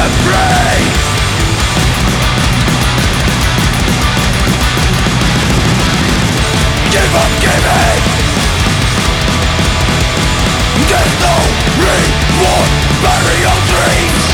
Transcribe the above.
free. Give up giving. There's no reward. Bury your dreams.